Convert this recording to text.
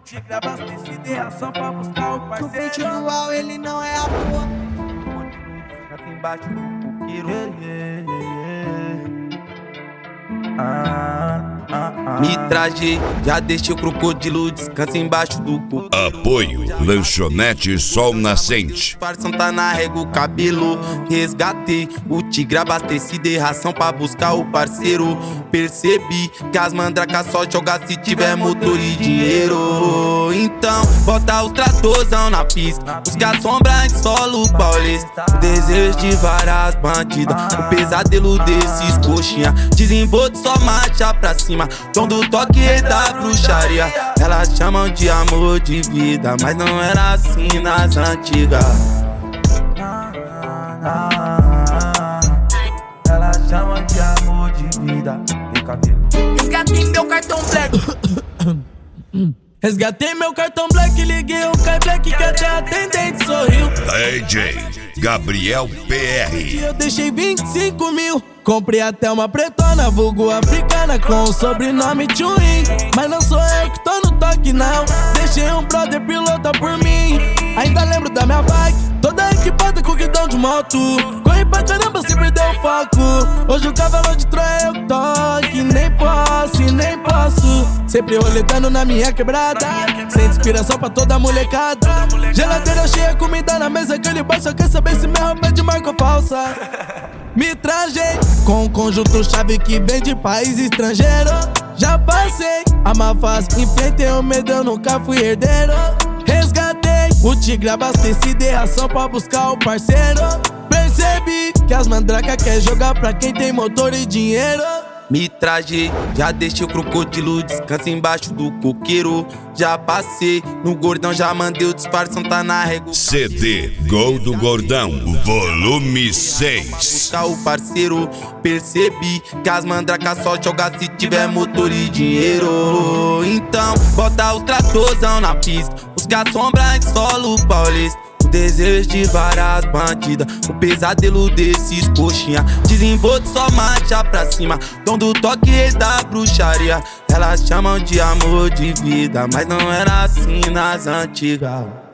tigre abastecido e ação pra buscar o O beat parceiro. dual, ele não é à toa. Fica embaixo do coqueiro. Me trajei, já deixei o crocodilo, descansa embaixo do coqueiro. Apoio Lanchonete Sol Nascente. Parção tá na régua, o cabelo. Resgatei o tigre abastecido e ração pra buscar o parceiro. Percebi que as mandracas só jogam se tiver motor e dinheiro. Então, bota o tratorzão na pista, busca a sombra em solo paulista. O desejo de várias bandidas, o pesadelo desses coxinha. Desenvolto só marcha pra cima, tom do toque e da bruxaria. Elas chamam de amor de vida, mas não era assim nas antigas. Elas chamam de amor de vida. Resgatei meu cartão black. Resgatei meu cartão black, liguei o Kai Black que até a atendente sorriu. DJ Gabriel PR. Eu deixei 25 mil. Comprei até uma pretona, vulgo africana, com o sobrenome Chuin. Mas não sou eu que tô no toque não, deixei um brother pilota por mim. Ainda lembro da minha bike, toda equipada com guidão de moto. Corri pra caramba, se perdeu o foco. Hoje o cavalo de Troia eu que toque. Nem posso. Sempre roletando na minha quebrada, sem inspiração pra toda molecada. Geladeira cheia, comida na mesa, aquele boy só quer saber se minha roupa é de marca ou falsa. Me trajei com um conjunto chave que vem de país estrangeiro. Já passei a má fase, enfrentei o medo, eu nunca fui herdeiro. Resgatei o tigre abastecido e ração pra buscar o parceiro. Percebi que as mandracas quer jogar pra quem tem motor e dinheiro. Me trajei, já deixei o crocodilo, descansa embaixo do coqueiro. Já passei no gordão, já mandei o disfarção, tá na régua. CD Gol do Gordão, volume 6. Buscar o parceiro, percebi que as mandracas só jogam se tiver motor e dinheiro. Então, bota o tratorzão na pista, busca a sombra em solo paulista. O desejo de várias bandidas, o pesadelo desses coxinha. Desenvolto só marcha pra cima, tom do toque e da bruxaria. Elas chamam de amor de vida, mas não era assim nas antigas.